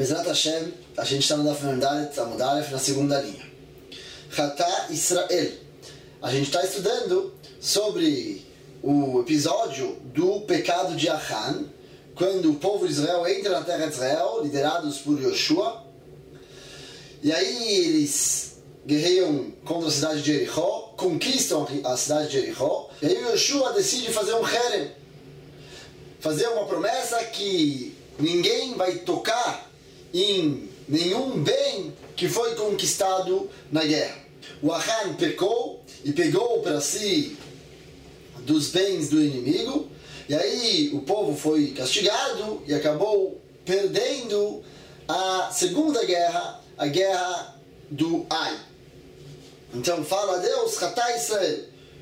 Bezrat Hashem, a gente está no Daf Mendalet Amudalef, na segunda linha. Chata Israel. A gente está estudando sobre o episódio do pecado de Achan, quando o povo de Israel entra na terra de Israel, liderados por Yoshua. E aí eles guerreiam contra a cidade de Jericó, conquistam a cidade de Jericó. E aí Yoshua decide fazer um herem, fazer uma promessa que ninguém vai tocar em nenhum bem que foi conquistado na guerra. O Achan pecou e pegou para si dos bens do inimigo, e aí o povo foi castigado e acabou perdendo a segunda guerra, a guerra do Ai. Então fala a Deus, Chata Israel,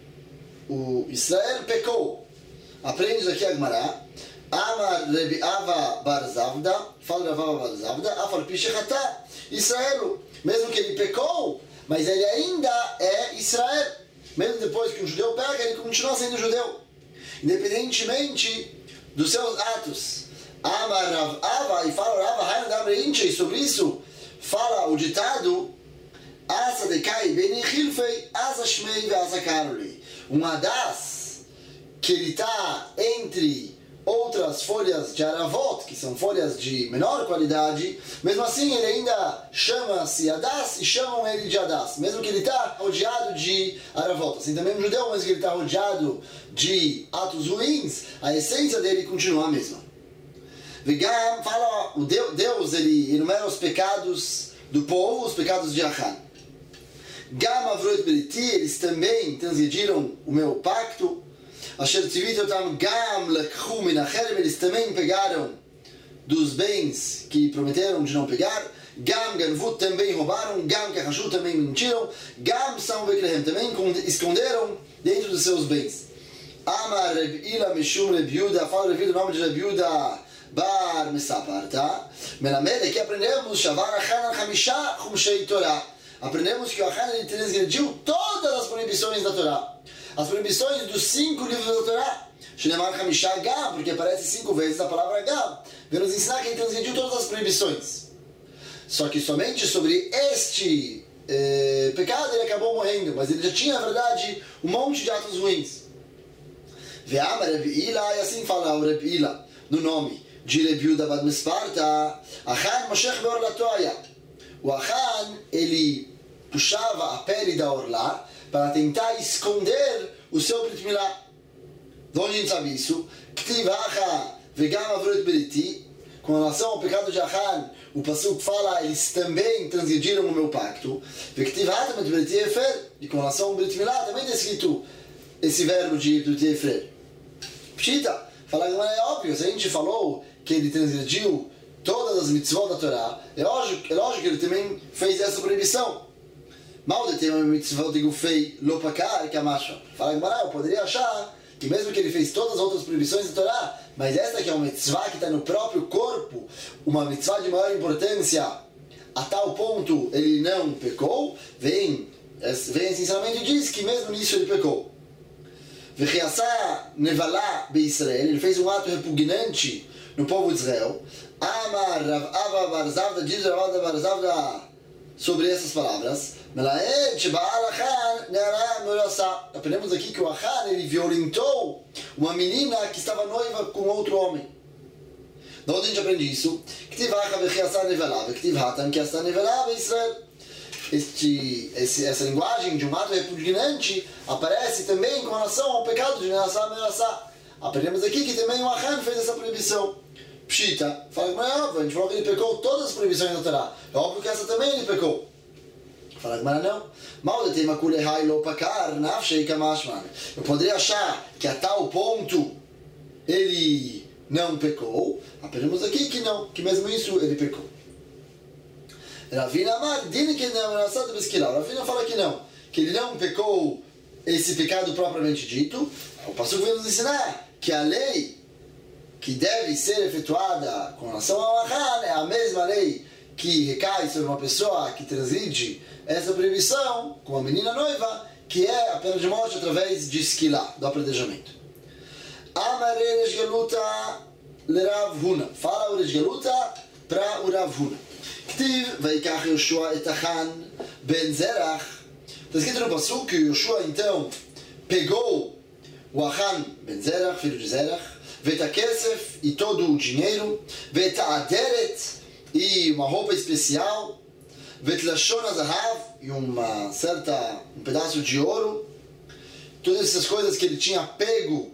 o Israel pecou. Aprende aqui a Gemara. Amar Rebi Ava Bar Zavda, fala Rav Ava Bar Zavda, Afar Pi Shechata, Israel, mesmo que ele pecou, mas ele ainda é Israel. Mesmo depois que um judeu peca, ele continua sendo judeu, independentemente dos seus atos. Amar Rav Ava, e fala Rav Hayan Damreinche, e sobre isso fala o ditado, Asa Dekai Beni Chilfei, Asa Shmei ve Asa Karoli. Um hadas que ele está entre outras folhas de aravot, que são folhas de menor qualidade, mesmo assim ele ainda chama-se Hadas e chamam ele de Hadas, mesmo que ele está rodeado de aravot. Assim também um judeu, mesmo que ele está rodeado de atos ruins, a essência dele continua a mesma. Vegam fala, o Deus ele enumera os pecados do povo, os pecados de Achan. Gam avroit beriti, eles também transgrediram o meu pacto. Asher tzivit otam gam lekhu min acherem, eles também pegaram dos bens que prometeram de não pegar. Gam ganvut, também roubaram. Gam kachashu, também mentiram. Gam sam beklehem, também esconderam dentro dos seus bens. Amar Reb Ila mishum Reb Yuda, fala Reb Yuda, o nome de Reb Yuda bar Mesapar, tá? Melamed, aqui aprendemos Shavar Achan al Chamisha Chumshei Torah. Aprendemos que o Achan ele transgrediu todas as proibições da Torá. As proibições dos 5 livros da Torá. Shinemar Hamishah Gam, porque aparece 5 vezes a palavra Gam. Vem nos ensinar que ele transgrediu todas as proibições. Só que somente sobre este pecado ele acabou morrendo. Mas ele já tinha, na verdade, um monte de atos ruins. Ve'amar Reb Ila, e assim fala o Reb Ila, no nome de Reb Yuda Bad Mesparta, Achan Moshech Beor Latoya. O Achan, ele puxava a pele da orla para tentar esconder o seu Brit Milá. De onde a gente sabe isso? Ktiv Acha Vegam Avroit Beriti. Com relação ao pecado de Achan, o Pasuk fala, eles também transgrediram o meu pacto. Vektiv Hatamet Beriti Efer. E com relação ao Brit Milá, também está escrito esse verbo de Beriti Efer. Pshita, fala que não é óbvio, se a gente falou que ele transgrediu todas as mitzvot da Torá, é lógico que ele também fez essa proibição. Mal de ter uma mitzvah de gufei lopakar que amacha. Fala que eu poderia achar que mesmo que ele fez todas as outras proibições da Torá, mas esta que é uma mitzvah que está no próprio corpo, uma mitzvah de maior importância, a tal ponto ele não pecou, vem esse ensinamento e diz que mesmo nisso ele pecou. Vechiasá nevalá be Israel, ele fez um ato repugnante no povo de Israel. Amar Rav Ava Bar Zavda, diz Rav Ava Bar Zavda sobre essas palavras. Aprendemos aqui que o Achan ele violentou uma menina que estava noiva com outro homem. De onde a gente aprende isso? Essa linguagem de um ato repugnante aparece também com relação ao pecado de Nerassá. Aprendemos aqui que também o Achan fez essa proibição. Pshita, fala que não é óbvio, a gente falou que ele pecou todas as proibições da Torá. É óbvio que essa também ele pecou. Fala que não. Mal de tema kulehai lopakar nafshei kamashman. Eu poderia achar que a tal ponto ele não pecou. Aprendemos aqui que não, que mesmo isso ele pecou. Ravina Amar, dine que não, Ravina fala que não, que ele não pecou esse pecado propriamente dito. O Passuco vem nos ensinar que a lei que deve ser efetuada com relação ao Achan é a mesma lei que recai sobre uma pessoa que transgride essa proibição com uma menina noiva, que é a pena de morte através de esquilá, do apredejamento. Amare Resh Galuta Lerav Huna. Fala o Resh Galuta para o Rav Huna. Ktiv, Vaikach Yoshua et Achan ben Zerach. Está escrito no Pasuk que Yoshua então pegou o Achan ben Zerach, filho de Zerach, Veta Kesef e todo o dinheiro, Veta Aderet e uma roupa especial, Vetlashon Azahav e um pedaço de ouro, todas essas coisas que ele tinha pego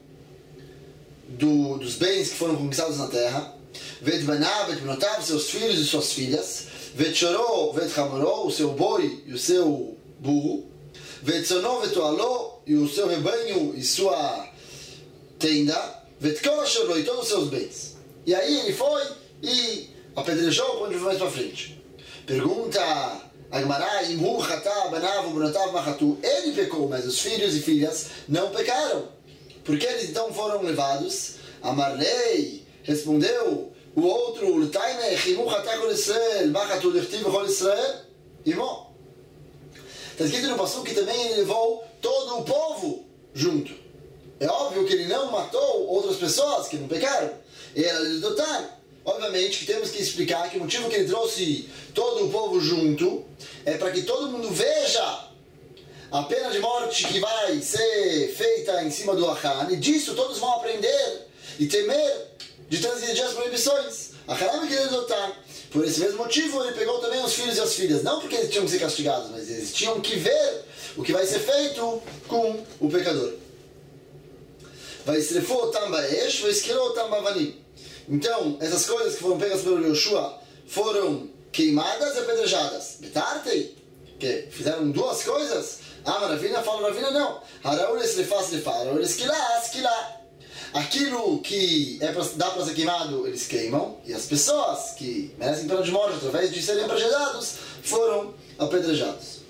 dos bens que foram conquistados na terra, Vetbanav, Vetbnotav, seus filhos e suas filhas, Vetchoró, Vetchamoró, o seu boi e o seu burro, Vetzonó, Vetualó, e o seu rebanho e sua tenda, Vetkol Ashoró, e todos os seus bens. E aí ele foi e apedrejou quando foi mais para frente. Pergunta Agmará, Imhu, Chatá, Banav, Bunotav, Machatu. Ele pecou, mas os filhos e filhas não pecaram. Por que eles então foram levados? Amarlei respondeu o outro, Lutaimech, Imhu, Chatá, Kol Israel, Machatu, Lechtiv, Kol Israel, Imó. Está escrito no Pasuk que também ele levou todo o povo junto. É óbvio que ele não matou outras pessoas que não pecaram. E era de Dotan. Obviamente que temos que explicar que o motivo que ele trouxe todo o povo junto é para que todo mundo veja a pena de morte que vai ser feita em cima do Achan, e disso todos vão aprender e temer de transgredir as proibições. Achan é que ele Dotan. Por esse mesmo motivo ele pegou também os filhos e as filhas, não porque eles tinham que ser castigados, mas eles tinham que ver o que vai ser feito com o pecador. Vai estrefou tambaesh, vai esquerou tambavanim. Então, essas coisas que foram pegas pelo Yoshua foram queimadas e apedrejadas. Betartei, que fizeram duas coisas. Ah, Ravina fala, Ravina não. Haraul esrefá, esrefá, haraul esquilá, esquilá. Aquilo que dá para ser queimado, eles queimam. E as pessoas que merecem pena de morte através de serem apedrejados, foram apedrejados.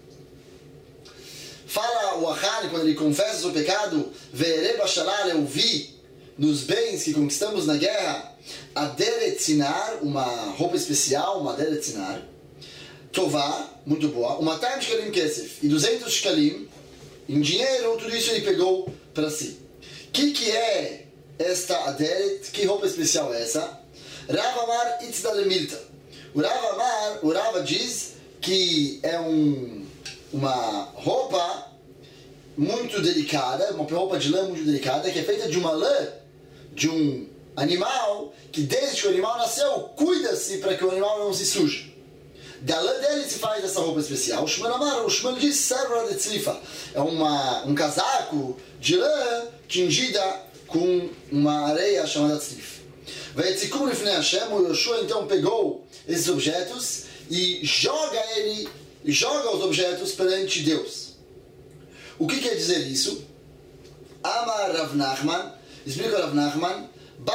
Fala o Achan, quando ele confessa o seu pecado, Ve'ere bashalal, eu vi nos bens que conquistamos na guerra, Aderet Sinar, uma roupa especial, uma Aderet Sinar, Tová, muito boa, uma Taim Shkalim Kesef, e 200 Shkalim, em dinheiro, tudo isso ele pegou para si. O que é esta Aderet? Que roupa especial é essa? Rav Amar Itzda Lemilta. O Rav diz que é uma roupa muito delicada, uma roupa de lã muito delicada, que é feita de uma lã de um animal que desde que o animal nasceu, cuida-se para que o animal não se suje. Da lã dele se faz essa roupa especial. O Shmuel diz Serra de Tzlifa. É um casaco de lã tingida com uma areia chamada Tzlif. Ve'etzikum lifnei Hashem, o Yoshua então pegou esses objetos e joga os objetos perante Deus. O que quer dizer isso? Amar Rav Nachman, explica Rav Nachman,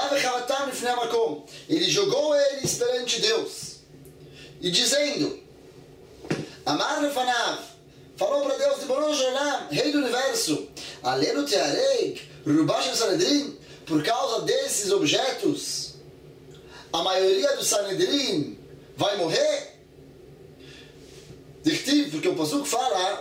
ele jogou eles perante Deus. E dizendo, Amar Lefanav, falou para Deus, Ribono shel olam, Rei do Universo, Alenu teareg, Rubash el Sanedrin, por causa desses objetos, a maioria do Sanedrin vai morrer? Dictiv, porque o Pasuk fala,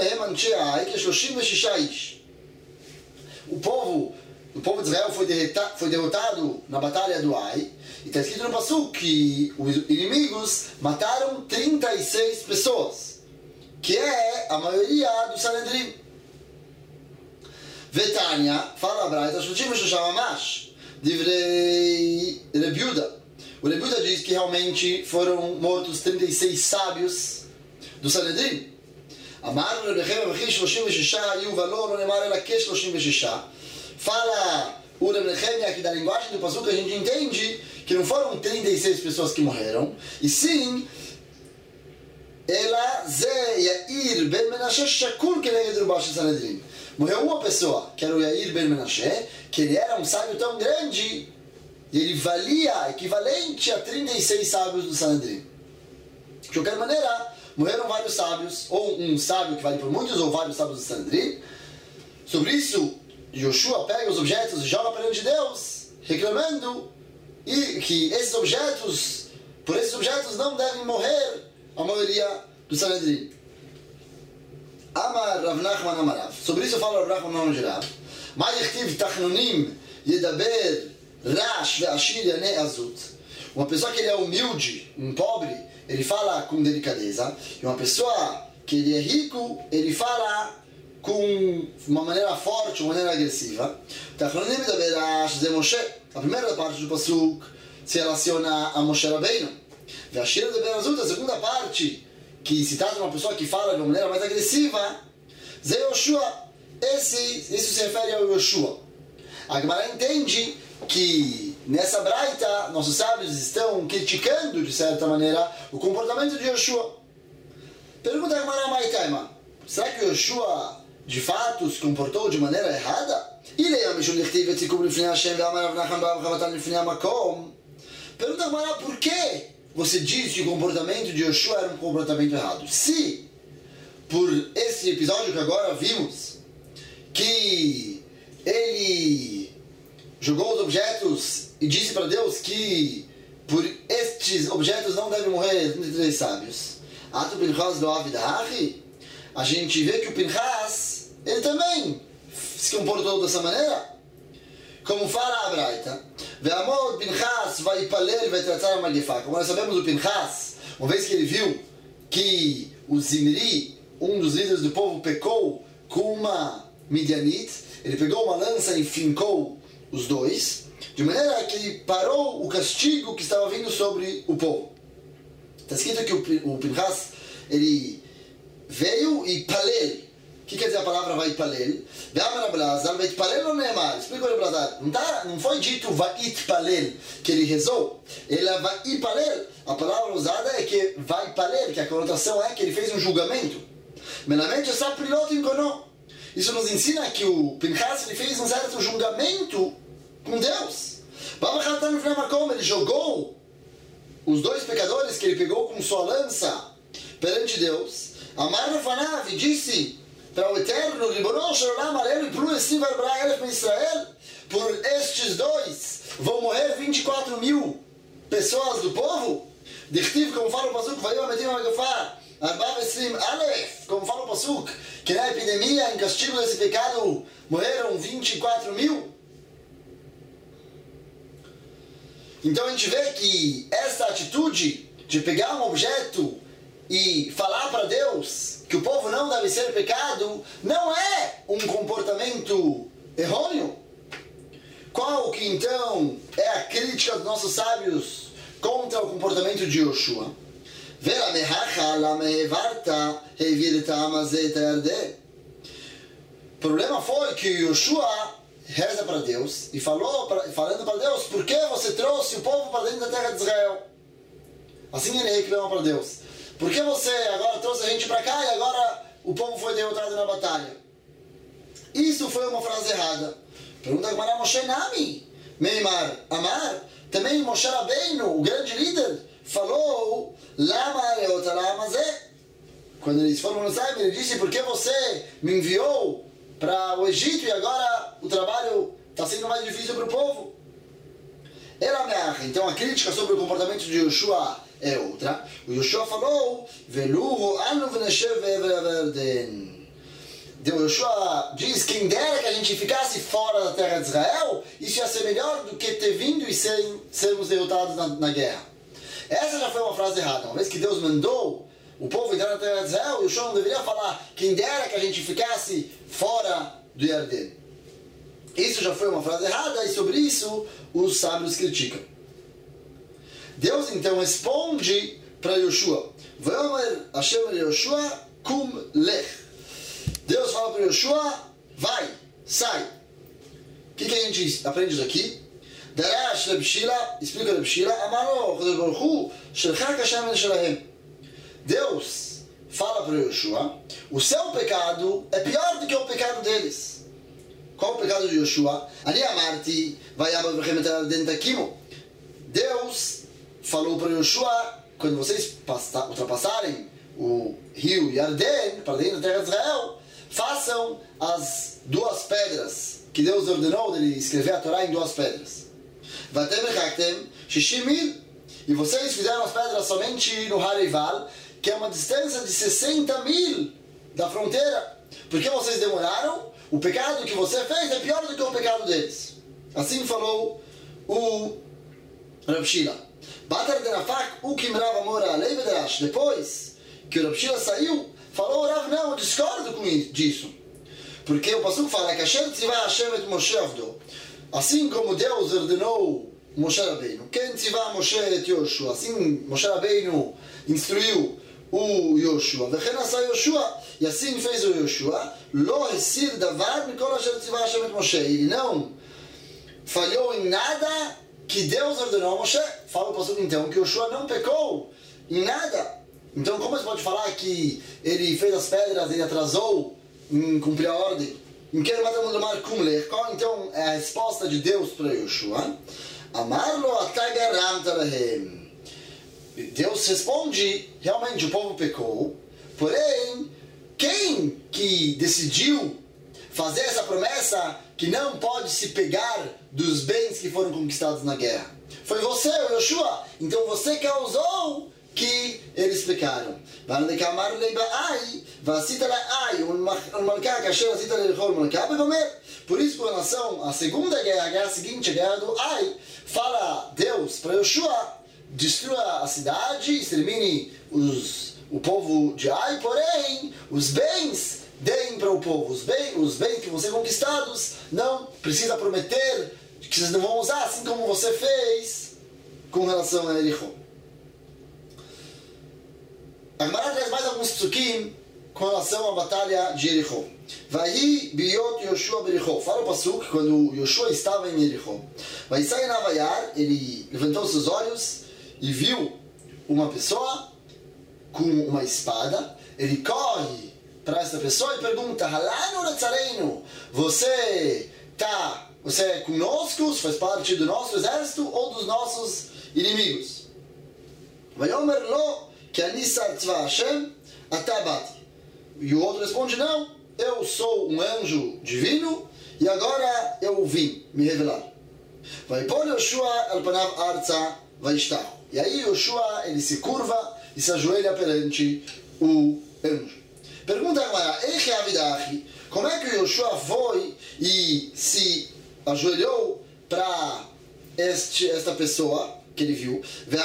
o povo de Israel foi derrotado na batalha do Ai, e está escrito no Pasuk que os inimigos mataram 36 pessoas, que é a maioria do Sanedrim. Vetania, fala a Braita, divrei Rebiuda. O Rebiuda diz que realmente foram mortos 36 sábios do Sanedrim. Amar Rebechem Avichi 36 היו ולא לא נאמר אלא כ-36. Fala o Rebechem aqui da linguagem do Pasuk, a gente entende que não foram 36 pessoas que morreram, e sim ela Ze Yair ben Menashe Shakul Keneged Rubash Sanedrim. Morreu uma pessoa, que era o Yair ben Menashe, que ele era um sábio tão grande e ele valia equivalente a 36 sábios do Sanedrim. De qualquer maneira, morreram vários sábios, ou um sábio que vale por muitos, ou vários sábios do Sanedrim. Sobre isso, Yoshua pega os objetos e joga perante Deus, reclamando que por esses objetos não devem morrer a maioria do Sanedrim. Amar Rav Nachman Amarav. Sobre isso eu falo Rav Nachman Amarav. Mas Yechtiv Tachnonim Yedaber Rash Ve'ashir Yanei Azut. Uma pessoa que ele é humilde, um pobre, ele fala com delicadeza. E uma pessoa que ele é rico, ele fala com uma maneira forte, uma maneira agressiva. A primeira parte do Pasuk se relaciona a Moshe Rabbeinu. A segunda parte, que se trata de uma pessoa que fala de uma maneira mais agressiva, Zé Yoshua. Isso se refere ao Yoshua. A Gemara entende que nessa braita nossos sábios estão criticando de certa maneira o comportamento de Yoshua. Pergunta a Gemara Maitaima: será que Yoshua de fato se comportou de maneira errada? Pergunta a Gemara: por que você diz que o comportamento de Yoshua era um comportamento errado? Se por esse episódio que agora vimos, que ele jogou os objetos e disse para Deus que por estes objetos não devem morrer 33 sábios. A gente vê que o Pinchas, ele também se comportou dessa maneira. Como fala a Braita, como nós sabemos, o Pinchas, uma vez que ele viu que o Zimri, um dos líderes do povo, pecou com uma Midianite, ele pegou uma lança e fincou os dois, de maneira que ele parou o castigo que estava vindo sobre o povo. Está escrito que o Pinchas, ele veio e palel. O que quer dizer a palavra vai palel? Vai palel ou neemar? Explica o Blazar. Não foi dito vai palel, que ele rezou. Ele vai palel. A palavra usada é que vai palel, que a conotação é que ele fez um julgamento. Menamente essa piloto enconou. Isso nos ensina que o Pinchas ele fez um certo julgamento com Deus. Ele jogou os dois pecadores que ele pegou com sua lança perante Deus. Amar Nefanav disse para o Eterno, por estes dois vão morrer 24 mil pessoas do povo. Como fala o Pasuk, como fala o Pasuk, que na epidemia, em castigo desse pecado, morreram 24 mil. Então a gente vê que essa atitude de pegar um objeto e falar para Deus que o povo não deve ser pecado, não é um comportamento errôneo. Qual que então é a crítica dos nossos sábios contra o comportamento de Yoshua? O problema foi que Yoshua reza para Deus e falando para Deus: por que você trouxe o povo para dentro da terra de Israel? Assim ele reclama para Deus: por que você agora trouxe a gente para cá e agora o povo foi derrotado na batalha? Isso foi uma frase errada. Pergunta Gemara: Moshe Nami, Meimar, Amar. Também Moshe Rabbeinu, o grande líder, falou: Lama Lama Zé. Quando eles foram no Zé, ele disse: por que você me enviou para o Egito e agora o trabalho está sendo mais difícil para o povo? Então a crítica sobre o comportamento de Yoshua é outra. O Yoshua falou: Veluhu anu v'neshev ve'verden. O Yoshua diz: quem dera que a gente ficasse fora da terra de Israel, isso ia ser melhor do que ter vindo e sermos derrotados na guerra. Essa já foi uma frase errada. Uma vez que Deus mandou o povo entrar na terra de Israel, o Yoshua não deveria falar: quem dera que a gente ficasse fora do Yarden. Isso já foi uma frase errada e sobre isso os sábios criticam. Deus então responde para Yoshua: Vayomer Hashem Yoshua kum lech. Deus fala para Yoshua: vai, sai. O que a gente aprende daqui? Darash Reb Shila, explica Reb Shila, Amaro Kadosh Baruch Hu Shelchak Hashem Shelahem. Deus fala para Yoshua: o seu pecado é pior do que o pecado deles. Qual o pecado de Yoshua? Ani amarti vayaba v'chem et al-arden takimu. Deus falou para Yoshua: quando vocês ultrapassarem o rio Yarden para dentro da terra de Israel, façam as duas pedras que Deus ordenou dele escrever a Torá em duas pedras. Vatem rechaktem 60 mil. E vocês fizeram as pedras somente no Har Eival, que é uma distância de 60 mil da fronteira. Por que vocês demoraram? O pecado que você fez é pior do que o pecado deles. Assim falou o Reb Shila. Batar de Nafak, o que Rav Amora Alei Vederash. Depois que o Rav Shira saiu, falou, Rav, não, eu discordo disso. Porque o Pasuk fala que Hashem tzivah Hashem et Moshe avdo. Assim como Deus ordenou Moshe Rabbeinu, quem tzivah Moshe et Yoshua, assim Moshe Rabbeinu instruiu o Yoshua, וכן עשה Yoshua, e assim fez o Yoshua, לא הסיר דבר מכל אשר ציווה השם את משה. Ele não falhou em nada que Deus ordenou a Moshe. Fala o pastor então que Yoshua não pecou em nada. Então como você pode falar que ele fez as pedras, ele atrasou em cumprir a ordem? Qual então é a resposta de Deus para Yoshua? Amarlo atagaramta lahem. Deus responde, realmente o povo pecou, porém, quem que decidiu fazer essa promessa que não pode se pegar dos bens que foram conquistados na guerra? Foi você, o Yoshua. Então você causou que eles pecaram. Por isso, com relação à segunda guerra, a guerra seguinte, a guerra do Ai, fala Deus para Yoshua, destrua a cidade, extermine o povo de Ai, porém, os bens deem para o povo. Os bens que vão ser conquistados, não precisa prometer que vocês não vão usar, assim como você fez com relação a Jericho. A Gemara traz mais alguns psukim com relação à batalha de Jericho. Vahi biot Yoshua bericho. Fala o pasuk, quando Yoshua estava em Jericho. Vaisai navayar, ele levantou seus olhos e viu uma pessoa com uma espada. Ele corre para essa pessoa e pergunta: Halanu ratzaleinu, você é conosco, faz parte do nosso exército ou dos nossos inimigos? Vayomer lo que anisar tzva Hashem atabati. E o outro responde: não, eu sou um anjo divino e agora eu vim me revelar. Vaipol Yoshua al panav arza vaishtahu. E aí Yoshua, ele se curva e se ajoelha perante o anjo. Pergunta agora, como é que Yoshua foi e se ajoelhou para esta pessoa que ele viu?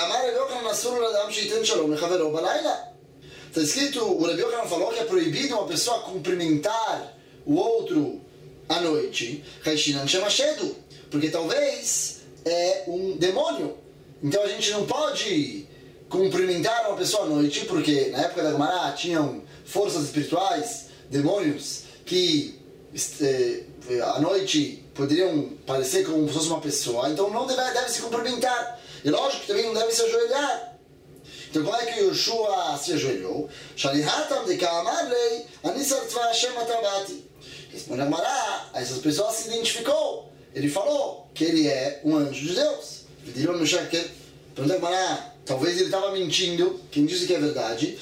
Está escrito, o Rabi Yochanan falou que é proibido uma pessoa cumprimentar o outro à noite, porque talvez é um demônio. Então a gente não pode cumprimentar uma pessoa à noite, porque na época da Gemara tinham forças espirituais, demônios, que à noite poderiam parecer como se fosse uma pessoa, então não deve se cumprimentar. E lógico que também não deve se ajoelhar. Então como é que Yoshua se ajoelhou? Responde a Gemara, essas pessoas se identificou. Ele falou que ele é um anjo de Deus. Pergunta a Gemara, talvez ele estava mentindo. Quem disse que é verdade?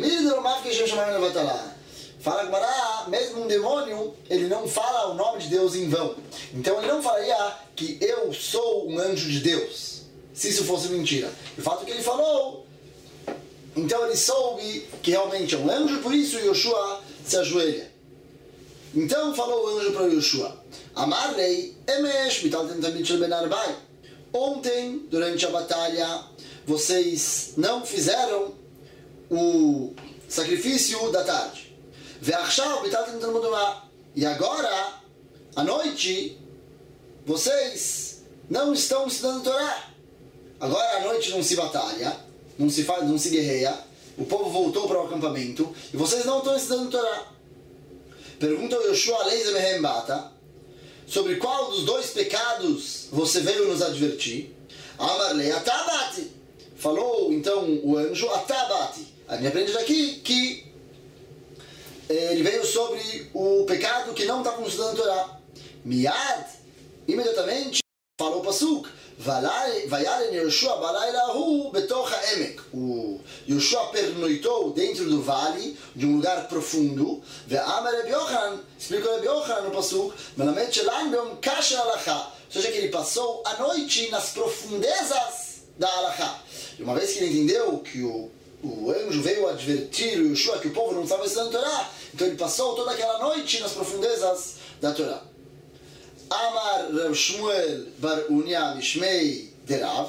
Fala a Gemara, mesmo um demônio, ele não fala o nome de Deus em vão. Então ele não falaria que eu sou um anjo de Deus, se isso fosse mentira. O fato que ele falou, então ele soube que realmente é um anjo, por isso Yoshua se ajoelha. Então falou o anjo para Yoshua: Amarlei emesh bitaltem tamid shel ben arbai. Ontem, durante a batalha, vocês não fizeram o sacrifício da tarde. Ve'achshav bitaltem talmud Torah. E agora, à noite, vocês não estão estudando Torá. Agora à noite não se batalha, não se guerreia, o povo voltou para o acampamento e vocês não estão estudando Torá. Pergunta o Yoshua Leize Mehem Bata, sobre qual dos dois pecados você veio nos advertir? Amarlei Atabati. Falou então o anjo Atabati. A gente aprende daqui que ele veio sobre o pecado que não está estudando Torá. Miad, imediatamente, falou o pasuk: Vayalen Yoshua balaylahu betoch ha'emek. O Yoshua pernoitou dentro do vale, de um lugar profundo. Ve'amar Rabi Yochanan, explicou Rabi Yochanan no pasuk, melamed shelan beom kasher halakha. Ou seja, que ele passou a noite nas profundezas da halakha. E uma vez que ele entendeu que o anjo veio advertir o Yoshua que o povo não estava estudando Torá, então ele passou toda aquela noite nas profundezas da Torá. Amar Rav Shmuel bar Unia Mishmei Derav,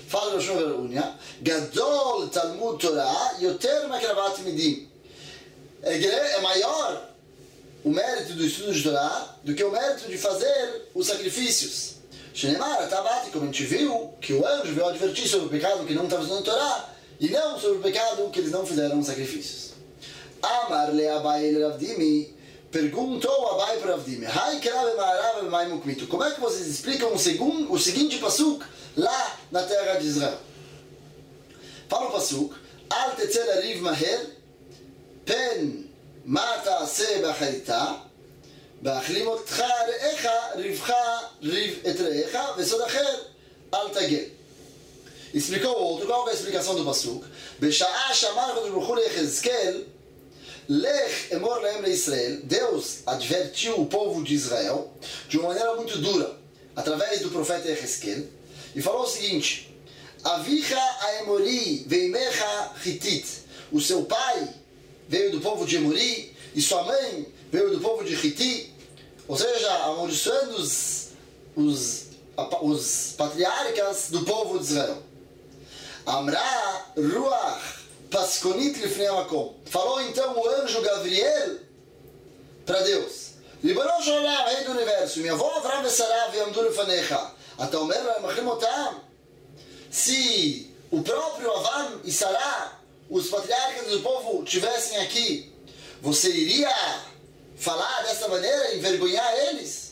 fala Rosh Hashanah, Gadol Talmud Torah Yoter Makravat Midim. É maior o mérito do estudo de Torá do que o mérito de fazer os sacrifícios. Shenemar, Tabati, como a gente viu, que o anjo veio advertir sobre o pecado que não estava estudando Torá e não sobre o pecado que eles não fizeram os sacrifícios. Amar le Abai le Ravdimi, perguntou Abai para Ravdimi, como é que vocês explicam o seguinte pasuk lá na terra de Israel? Fala o pasuk, Al tetzel ariv maher, pen mata se bacharita, באכלים אותך רעך, ריבך ריב את רעך, וסוד אחר אל תגל. Explicou o outro, qual é a explicação do pasuk? בשעה שאמר הקדוש ברוך הוא ליחזקאל, לך אמור להם לישראל, Deus advertiu o povo de Israel de uma maneira muito dura, através do profeta Yehezkel, e falou o seguinte: Avicha aemori veimecha hitit, o seu pai veio do povo de Emori e sua mãe veio do povo de Hiti, ou seja, amaldiçoando os patriarcas do povo de Israel. Amra ruach paskonit lifnei hamakom. Falou então o anjo Gabriel para Deus: Ribono shel olam, rei do universo, minha avó Avram e Sarah v'yamdu lefanecha, ata omer lהם achim otam. Se o próprio Avram e Sarah, os patriarcas do povo, tivessem aqui, você iria falar dessa maneira, envergonhar eles?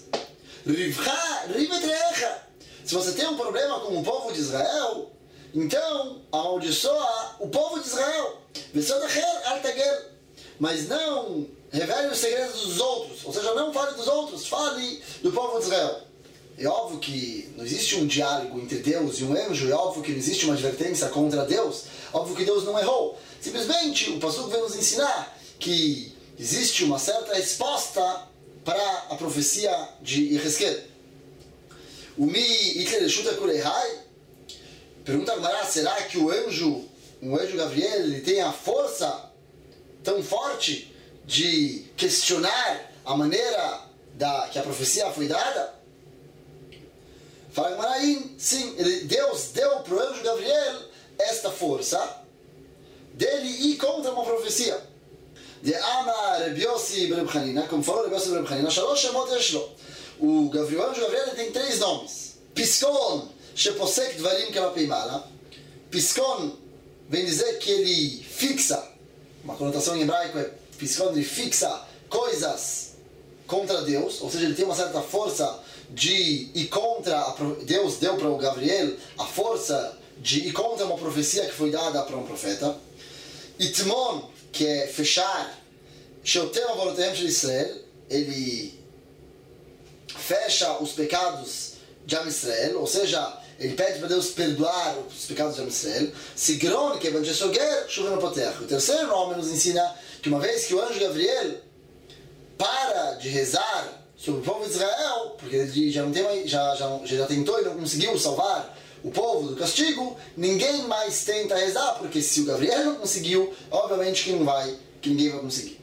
Se você tem um problema com o povo de Israel, então amaldiçoa o povo de Israel. Mas não revele os segredos dos outros, ou seja, não fale dos outros, fale do povo de Israel. É óbvio que não existe um diálogo entre Deus e um anjo, é óbvio que não existe uma advertência contra Deus, óbvio que Deus não errou. Simplesmente o pasuk vem nos ensinar que existe uma certa resposta para a profecia de Yehezkel. O Mi Hitler Shuta Kurehai pergunta a Gemara: será que o anjo Gabriel, ele tem a força tão forte de questionar a maneira que a profecia foi dada? Fala Gemara aí, sim, Deus deu para o anjo Gabriel esta força dele ir contra uma profecia. De Amar Reb Yossi ben Reb Chanina, como falou Reb Yossi ben Reb Chanina, Shalosh Shemot Yeshlo. O anjo Gabriel tem 3 nomes. Piskon, Sheposek Dvarim Kelapei Mala. Piskon vem dizer que ele fixa, uma conotação em hebraico é Piskon, ele fixa coisas contra Deus, ou seja, ele tem uma certa força de ir contra, Deus deu para o Gabriel a força de ir contra uma profecia que foi dada para um profeta. Itmon, que é fechar, Sheotem Avolotem de Israel, ele fecha os pecados de Am Israel, ou seja, ele pede para Deus perdoar os pecados de Am Israel. Sigron, que é Banjesoger, Shuveno Poter. O terceiro nome nos ensina que uma vez que o anjo Gabriel para de rezar sobre o povo de Israel, porque ele já tentou e não conseguiu salvar o povo do castigo, ninguém mais tenta rezar, porque se o Gabriel não conseguiu, obviamente que ninguém vai conseguir.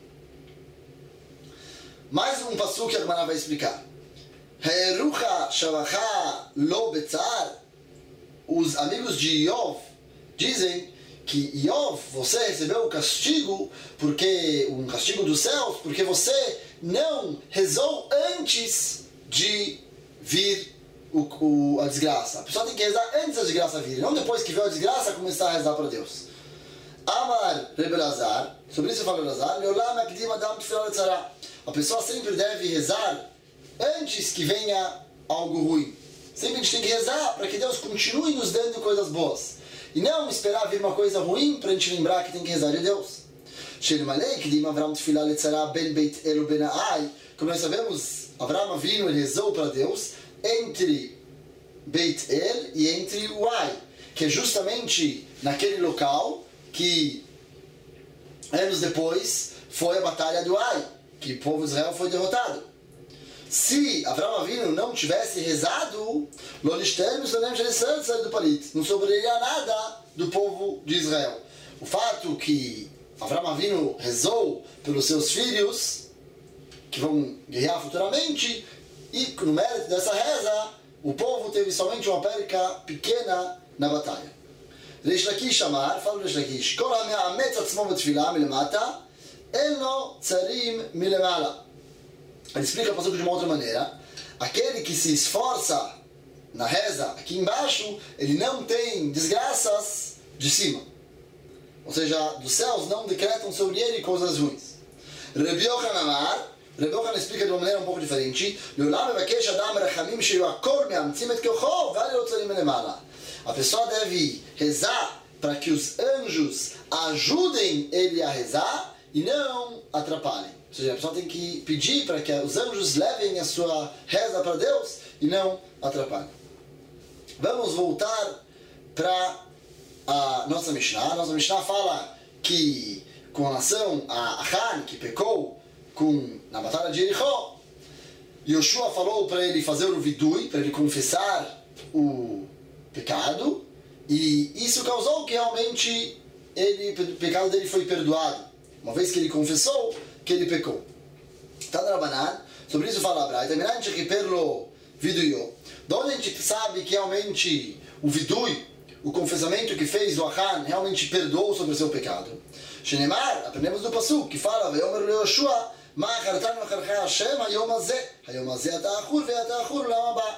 Mais um pasuk que a Gemara vai explicar. Herucha shavacha lo betzar. Os amigos de Iov dizem que Iov, você recebeu o castigo, um castigo dos céus, porque você não rezou antes de vir a desgraça. A pessoa tem que rezar antes da desgraça vir, não depois que veio a desgraça começar a rezar para Deus. Amar Reb Elazar, sobre isso fala Elazar, Leolam akdim adam tefillah letzara. A pessoa sempre deve rezar antes que venha algo ruim. Sempre a gente tem que rezar para que Deus continue nos dando coisas boas. E não esperar vir uma coisa ruim para a gente lembrar que tem que rezar de Deus. Como nós sabemos, Avraham Avinu rezou para Deus entre Beit El e entre o Ai, que é justamente naquele local que anos depois foi a batalha do Ai, que o povo de Israel foi derrotado. Se Avraham Avinu não tivesse rezado, não sobraria nada do povo de Israel. O fato que Avraham Avinu rezou pelos seus filhos, que vão guerrear futuramente, e no mérito dessa reza, o povo teve somente uma perca pequena na batalha. Reish Lakish Amar, fala Reish Lakish, Kol ha'me'ametz atzmo b'tfilah milemata, eno tzarim milemala. Ele explica o passuco de uma outra maneira. Aquele que se esforça na reza aqui embaixo, ele não tem desgraças de cima. Ou seja, dos céus não decretam sobre ele coisas ruins. Rabbi Yochanan Amar, Rabbi Yochanan explica de uma maneira um pouco diferente. A pessoa deve rezar para que os anjos ajudem ele a rezar e não atrapalhem. Ou seja, a pessoa tem que pedir para que os anjos levem a sua reza para Deus e não atrapalhem. Vamos voltar para a nossa Mishnah. A nossa Mishnah fala que, com relação a Achan, que pecou na batalha de Jericó, Yoshua falou para ele fazer o vidui, para ele confessar o pecado, e isso causou que realmente o pecado dele foi perdoado, uma vez que ele confessou que ele pecou. Tadrabanan, sobre isso fala a Braita, mirante que perlo viduyo. De onde a gente sabe que realmente o vidui, o confessamento que fez do Achan, realmente perdoou sobre o seu pecado? Shenemar, aprendemos do Pasuk, que fala, Vayomer Yoshua, Ma achartan v'acharcha Hashem hayom hazeh, hayom hazeh ata achur ve'ata achur l'olam haba.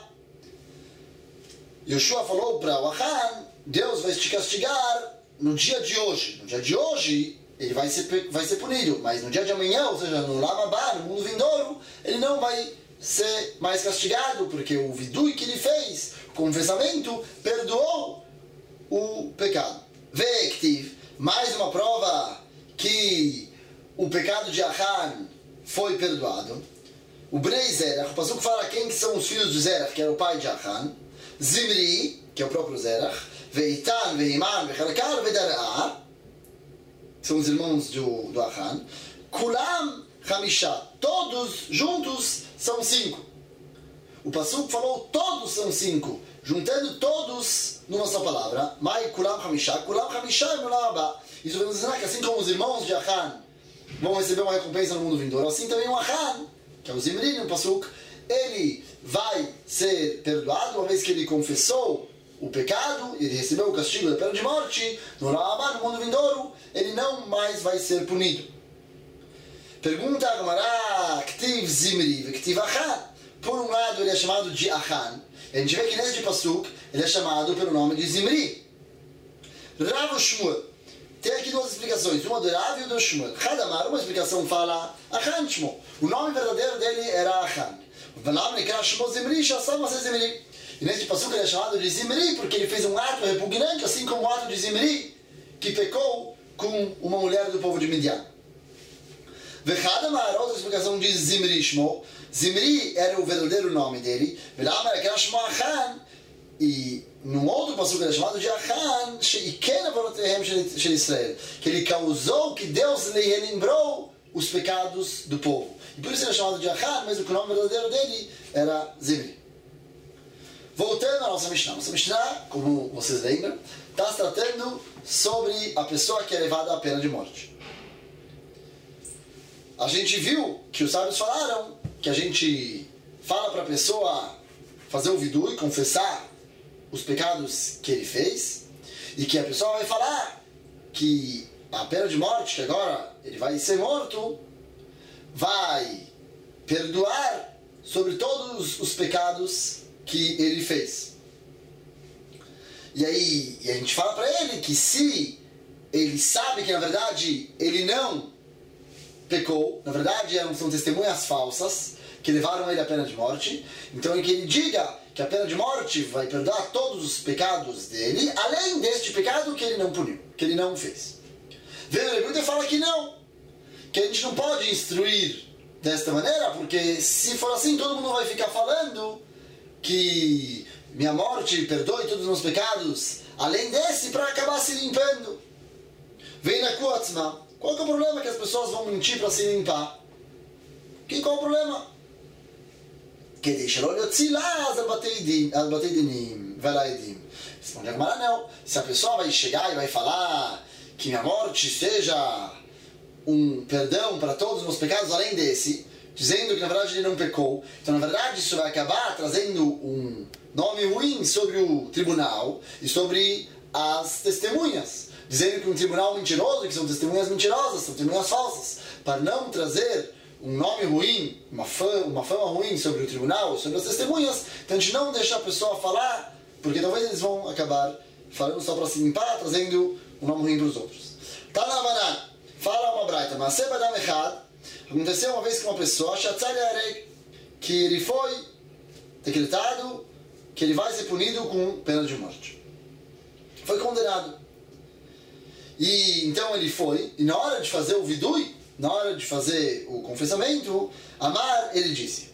Yoshua falou para o Achan, Deus vai te castigar no dia de hoje. No dia de hoje, ele vai ser punido, mas no dia de amanhã, ou seja, no Olam haba, no mundo vindouro, ele não vai ser mais castigado, porque o vidui que ele fez, o confessamento, perdoou o pecado. Ve'ektiv, mais uma prova que o pecado de Achan foi perdoado. O Bnei Zerach, o Pasuk fala quem são os filhos de Zerach, que era o pai de Achan. Zimri, que é o próprio Zerach. Ve'itan, ve'iman, ve'chalkal, ve'dara'ah, são os irmãos do Achan. Kulam Hamisha, todos juntos são 5. O Pasuk falou todos são 5, juntando todos numa só palavra. Mai Kulam Hamisha no Olam haba. Isso vai nos ensinar que assim como os irmãos de Achan vão receber uma recompensa no mundo vindouro, assim também o Achan, que é o Zimri no Pasuk, ele vai ser perdoado uma vez que ele confessou o pecado, ele recebeu o castigo da pena de morte, no Olam haba, no mundo vindouro, ele não mais vai ser punido. Pergunta a Gemara, Ktiv Zimri, Ktiv Achan. Por um lado ele é chamado de Achan, a gente vê que nesse Pasuk ele é chamado pelo nome de Zimri. Rav Shmuel, tem aqui duas explicações, uma do Rav e uma do Shmuel. Hadamar, uma explicação fala Achan Shmo, o nome verdadeiro dele era Achan. O nome que era Shmo Zimri, Shassam Zimri. E nesse Pasuk ele é chamado de Zimri porque ele fez um ato repugnante, assim como o ato de Zimri, que pecou com uma mulher do povo de Midian. Vechadamar, outra explicação diz Zimri Shmo. Zimri era o verdadeiro nome dele. Velamar que era Shmo Achan. E num outro passuco ele é chamado de Achan, que ele causou que Deus lhe relembrou os pecados do povo. E por isso ele é chamado de Achan, mas o nome verdadeiro dele era Zimri. Voltando à nossa Mishnah. Nossa Mishnah, como vocês lembram, está se tratando sobre a pessoa que é levada à pena de morte. A gente viu que os sábios falaram que a gente fala para a pessoa fazer o vidui, confessar os pecados que ele fez, e que a pessoa vai falar que a pena de morte, que agora ele vai ser morto, vai perdoar sobre todos os pecados que ele fez. E aí a gente fala para ele que se ele sabe que na verdade ele não pecou, na verdade são testemunhas falsas que levaram ele à pena de morte, então que ele diga que a pena de morte vai perdoar todos os pecados dele, além deste pecado que ele não puniu, que ele não fez. Veio o Rebbe e fala que não, que a gente não pode instruir desta maneira, porque se for assim todo mundo vai ficar falando que minha morte perdoe todos os meus pecados, além desse, para acabar se limpando. Vem na Kuatzma. Qual que é o problema que as pessoas vão mentir para se limpar? Qual é o problema? Que deixa responde a Gemara, não. Se a pessoa vai chegar e vai falar que minha morte seja um perdão para todos os meus pecados, além desse, dizendo que na verdade ele não pecou. Então na verdade isso vai acabar trazendo um nome ruim sobre o tribunal e sobre as testemunhas, dizendo que um tribunal mentiroso, que são testemunhas mentirosas, são testemunhas falsas, para não trazer um nome ruim, uma fama ruim sobre o tribunal, sobre as testemunhas. Então a gente não deixa a pessoa falar, porque talvez eles vão acabar falando só para se limpar, trazendo um nome ruim para os outros. Tá na Manan, fala uma braita, mas aconteceu uma vez com uma pessoa, que ele foi decretado que ele vai ser punido com pena de morte. Foi condenado. E então ele foi, e na hora de fazer o vidui, na hora de fazer o confessamento, Amar, ele disse: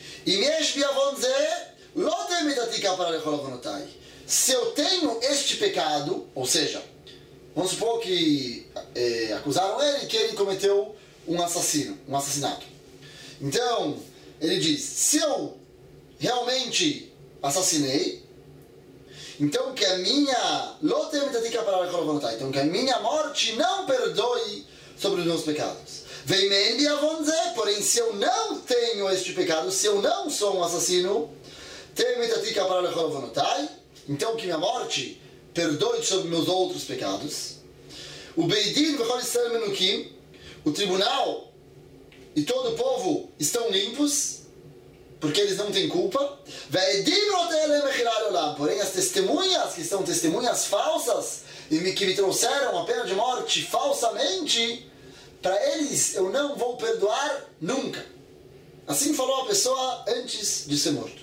se eu tenho este pecado, ou seja, vamos supor que acusaram ele que ele cometeu um assassinato. Então, ele diz: se eu realmente assassinei, então que a minha então que a minha morte não perdoe sobre os meus pecados. Porém, se eu não tenho este pecado, se eu não sou um assassino, então que minha morte perdoe sobre meus outros pecados. O Beidin, o tribunal e todo o povo estão limpos, porque eles não têm culpa. Porém, as testemunhas, que são testemunhas falsas, e que me trouxeram a pena de morte falsamente, para eles eu não vou perdoar nunca. Assim falou a pessoa antes de ser morto.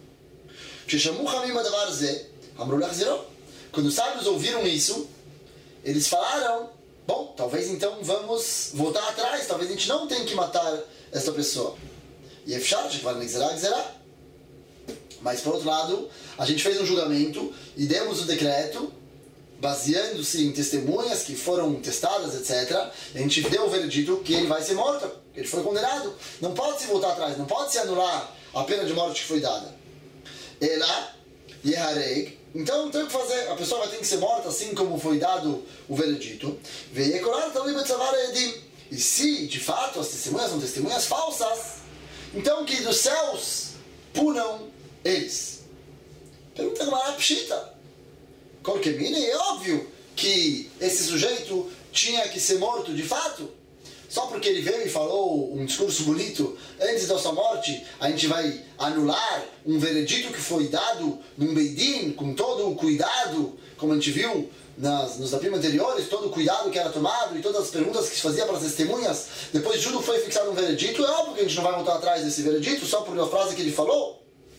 Quando os sábios ouviram isso, eles falaram: bom, talvez então vamos voltar atrás, talvez a gente não tenha que matar essa pessoa. E é fechado, que vai dizer. Mas por outro lado, a gente fez um julgamento e demos o decreto baseando-se em testemunhas que foram testadas, etc. E a gente deu o veredito que ele vai ser morto, que ele foi condenado. Não pode se voltar atrás, não pode se anular a pena de morte que foi dada. Ela, Yehareg, então não tem o que fazer, a pessoa vai ter que ser morta assim como foi dado o veredito. E se de fato as testemunhas são testemunhas falsas, então que dos céus punam eles. Pergunta Gemara Pshita. Kolkemine, é óbvio que esse sujeito tinha que ser morto de fato. Só porque ele veio e falou um discurso bonito antes da sua morte, a gente vai anular um veredito que foi dado num Beidin, com todo o cuidado, como a gente viu nos apimos anteriores, todo o cuidado que era tomado e todas as perguntas que se fazia para as testemunhas. Depois de tudo foi fixado um veredito. É óbvio que a gente não vai voltar atrás desse veredito só por uma frase que ele falou.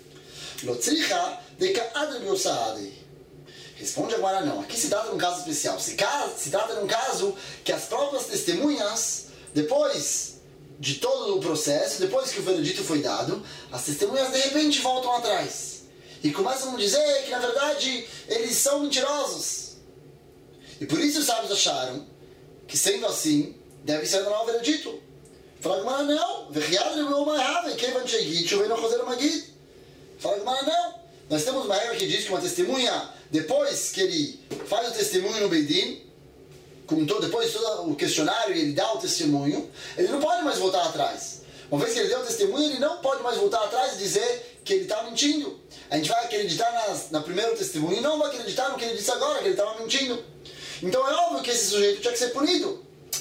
Responde agora não. Aqui se trata de um caso especial. Se trata de um caso que as próprias testemunhas, depois de todo o processo, depois que o veredito foi dado, as testemunhas de repente voltam atrás e começam a dizer que na verdade eles são mentirosos. E por isso os sábios acharam que, sendo assim, deve ser anular o veredito. Fala Gemara, não. Fala Gemara, não. Nós temos uma regra que diz que uma testemunha, depois que ele faz o testemunho no Beidin, depois de todo o questionário e ele dá o testemunho, ele não pode mais voltar atrás. Uma vez que ele deu o testemunho, ele não pode mais voltar atrás e dizer que ele está mentindo. A gente vai acreditar na primeiro testemunho e não vai acreditar no que ele disse agora, que ele estava mentindo. Então é óbvio que esse sujeito tinha que ser punido.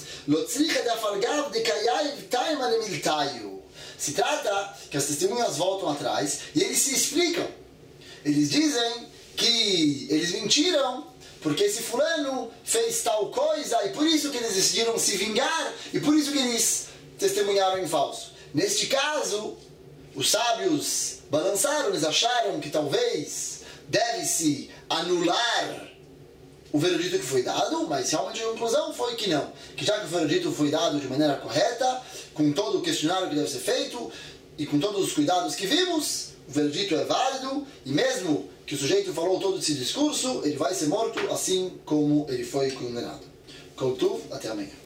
Se trata que as testemunhas voltam atrás e eles se explicam. Eles dizem que eles mentiram porque esse fulano fez tal coisa e por isso que eles decidiram se vingar e por isso que eles testemunharam em falso. Neste caso, os sábios balançaram, eles acharam que talvez deve-se anular o veredito que foi dado, mas realmente a conclusão foi que não. Que já que o veredito foi dado de maneira correta, com todo o questionário que deve ser feito e com todos os cuidados que vimos, o veredito é válido e mesmo que o sujeito falou todo esse discurso, ele vai ser morto assim como ele foi condenado. Kol Tuv, até amanhã.